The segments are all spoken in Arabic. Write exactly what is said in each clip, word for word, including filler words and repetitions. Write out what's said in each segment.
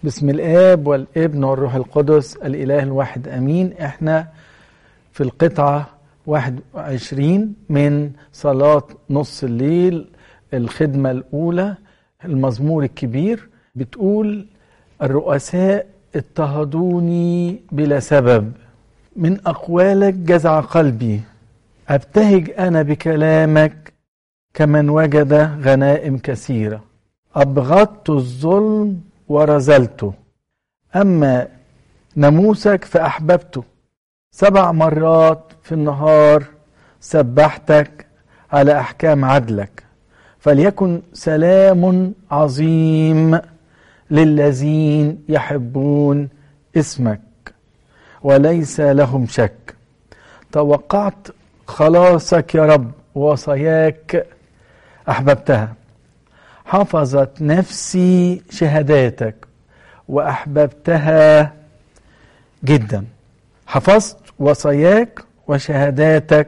بسم الآب والابن والروح القدس الإله الواحد أمين. احنا في القطعة واحد وعشرين من صلاة نص الليل، الخدمة الأولى، المزمور الكبير. بتقول: الرؤساء اضطهدوني بلا سبب، من أقوالك جزع قلبي، أبتهج أنا بكلامك كمن وجد غنائم كثيرة. أبغضت الظلم ورزلته، أما ناموسك فأحببته. سبع مرات في النهار سبحتك على أحكام عدلك، فليكن سلام عظيم للذين يحبون اسمك وليس لهم شك. توقعت خلاصك يا رب، وصاياك أحببتها. حفظت نفسي شهاداتك وأحببتها جدا. حفظت وصاياك وشهاداتك،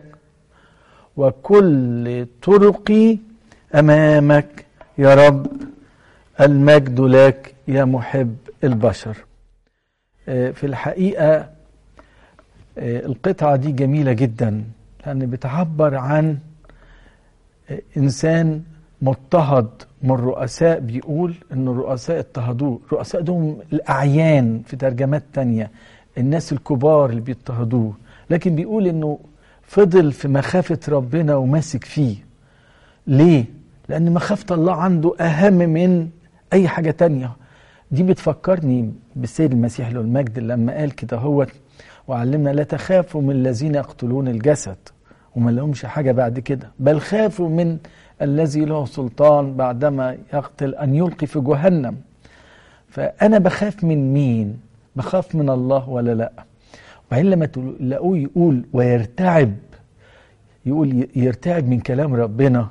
وكل طرقي أمامك يا رب. المجد لك يا محب البشر. في الحقيقة القطعة دي جميلة جدا، لأن بتعبر عن إنسان مضطهد من الرؤساء. بيقول إن الرؤساء اضطهدوه. الرؤساء دول الأعيان في ترجمات تانية، الناس الكبار اللي بيضطهدوه، لكن بيقول إنه فضل في مخافة ربنا وماسك فيه. ليه؟ لأن مخافة الله عنده أهم من أي حاجة تانية. دي بتفكرني بالسيد المسيح له المجد لما قال كده: هو وعلمنا لا تخافوا من الذين يقتلون الجسد وما لهمش حاجة بعد كده، بل خافوا من الذي له سلطان بعدما يقتل أن يلقي في جهنم. فأنا بخاف من مين؟ بخاف من الله ولا لا؟ وبعدين لما تلاقوه يقول ويرتعب، يقول يرتعب من كلام ربنا،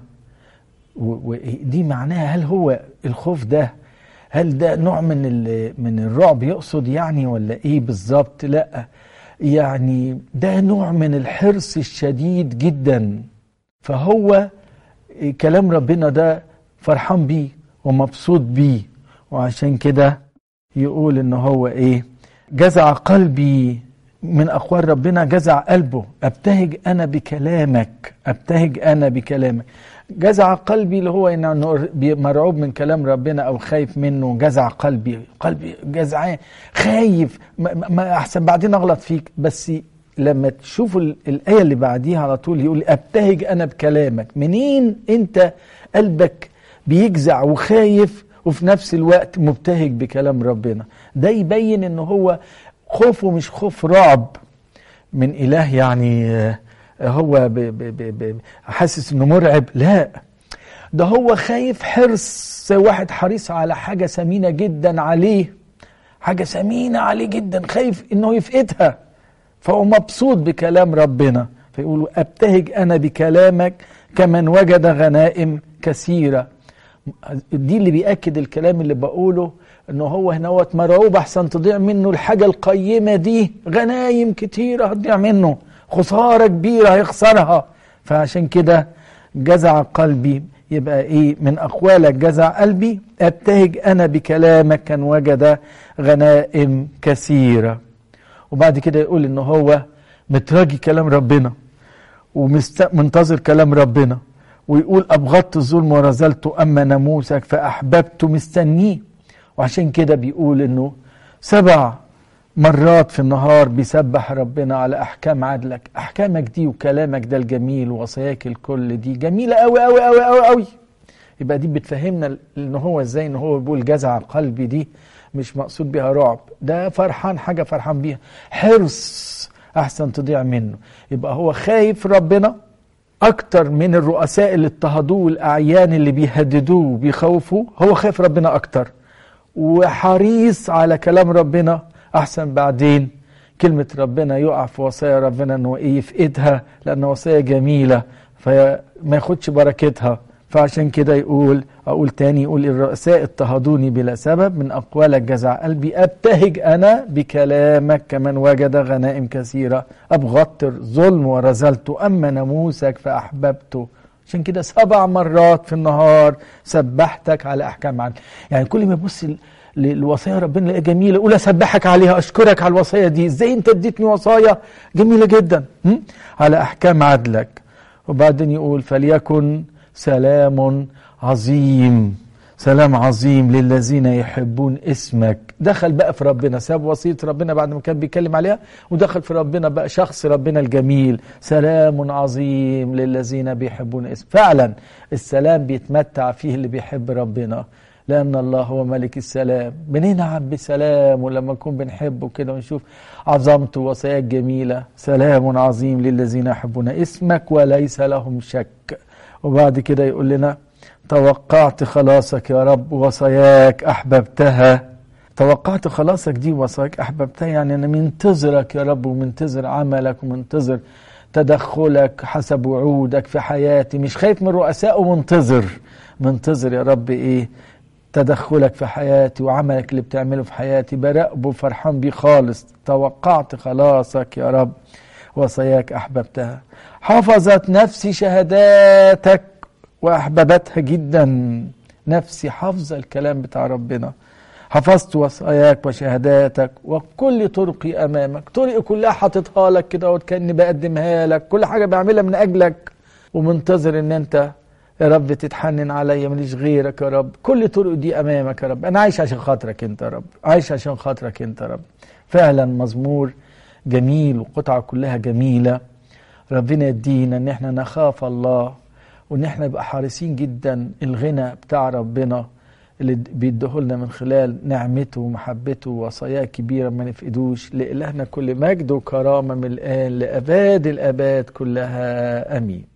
ودي معناها هل هو الخوف ده، هل ده نوع من من الرعب يقصد يعني، ولا ايه بالظبط؟ لا، يعني ده نوع من الحرص الشديد جدا. فهو كلام ربنا ده فرحان بيه ومبسوط بيه، وعشان كده يقول ان هو ايه؟ جزع قلبي. من اقوال ربنا جزع قلبه. ابتهج انا بكلامك، ابتهج انا بكلامك. جزع قلبي اللي هو انه مرعوب من كلام ربنا او خايف منه. جزع قلبي، قلبي جزعان خايف، ما احسن بعدين اغلط فيك. بس لما تشوفوا الآية اللي بعديها على طول يقول ابتهج أنا بكلامك. منين أنت قلبك بيجزع وخايف وفي نفس الوقت مبتهج بكلام ربنا؟ ده يبين إنه هو خوفه مش خوف رعب من إله، يعني هو حاسس إنه مرعب. لا، ده هو خايف حرص، واحد حريص على حاجة ثمينة جدا عليه، حاجة ثمينة عليه جدا، خايف إنه يفقدها، فهو مبسوط بكلام ربنا. فيقولوا ابتهج أنا بكلامك كمن وجد غنائم كثيرة. دي اللي بيأكد الكلام اللي بقوله، انه هو هنوت مرعوب احسن تضيع منه الحاجة القيمة دي. غنايم كتيرة هتضيع منه، خسارة كبيرة هيخسرها. فعشان كده جزع قلبي. يبقى ايه؟ من اقوالك جزع قلبي، ابتهج أنا بكلامك كان وجد غنائم كثيرة. وبعد كده يقول إنه هو متراجي كلام ربنا ومنتظر كلام ربنا، ويقول أبغضت الظلم ورزلته، أما ناموسك فأحببته. مستنيه. وعشان كده بيقول إنه سبع مرات في النهار بيسبح ربنا على أحكام عدلك. أحكامك دي وكلامك ده الجميل ووصاياك الكل دي جميلة أوي أوي أوي أوي أوي. يبقى دي بتفهمنا إنه هو إزاي إنه هو بيقول جزع قلبي. دي مش مقصود بها رعب، ده فرحان، حاجة فرحان بيها، حرص أحسن تضيع منه. يبقى هو خايف ربنا أكتر من الرؤساء اللي اضطهدوه والأعيان اللي بيهددوه وبيخوفوه. هو خايف ربنا أكتر وحريص على كلام ربنا أحسن بعدين كلمة ربنا يقع في وصايا ربنا إنه إيه؟ يفقدها، لأن وصايا جميلة فما ياخدش بركتها. فعشان كده يقول، أقول تاني، يقول الرؤساء اضطهدوني بلا سبب، من أقوالك جزع قلبي، أبتهج أنا بكلامك كمن وجد غنائم كثيرة. أبغضت الظلم ورزلته، أما ناموسك فأحببته. عشان كده سبع مرات في النهار سبحتك على أحكام عدل. يعني كل ما يبص الوصايا ربنا لقى جميله، اقول اسبحك عليها، اشكرك على الوصايا دي، ازاي انت اديتني وصايا جميله جدا على احكام عدلك. وبعدين يقول فليكن سلام عظيم، سلام عظيم للذين يحبون اسمك. دخل بقى في ربنا، ساب وصية ربنا بعد ما كان بيتكلم عليها ودخل في ربنا بقى، شخص ربنا الجميل، سلام عظيم للذين بيحبون اسمك. فعلا السلام بيتمتع فيه اللي بيحب ربنا، لأن الله هو ملك السلام. بننعم بسلام ولما نكون بنحبه كده ونشوف عظمته ووصاياه الجميلة. سلام عظيم للذين يحبون اسمك وليس لهم شك. وبعد كده يقول لنا توقعت خلاصك يا رب وصاياك أحببتها. توقعت خلاصك دي وصاياك أحببتها، يعني أنا منتظرك يا رب، ومنتظر عملك، ومنتظر تدخلك حسب وعودك في حياتي. مش خايف من رؤساء، ومنتظر منتظر يا رب إيه تدخلك في حياتي وعملك اللي بتعمله في حياتي، براقبه فرحان بيه خالص. توقعت خلاصك يا رب وصاياك أحببتها. حفظت نفسي شهاداتك وأحببتها جدا. نفسي حافظة الكلام بتاع ربنا، حفظت وصاياك وشهاداتك وكل طرقي أمامك. طرقي كلها حاططها لك كده وكأني بقدمها لك، كل حاجة بعملها من أجلك، ومنتظر إن أنت يا رب تتحنن عليا، ماليش غيرك يا رب. كل طرق دي أمامك يا رب، أنا عايش عشان خاطرك أنت يا رب، عايش عشان خاطرك أنت يا رب. فعلا مزمور جميل وقطعة كلها جميلة. ربنا يدينا ان احنا نخاف الله، وان احنا نبقى حريصين جدا الغنى بتاع ربنا اللي بيديهولنا من خلال نعمته ومحبته ووصاياه كبيرة ما نفقدوش. لإلهنا كل مجد وكرامة من الآن لأباد الآباد كلها، أمين.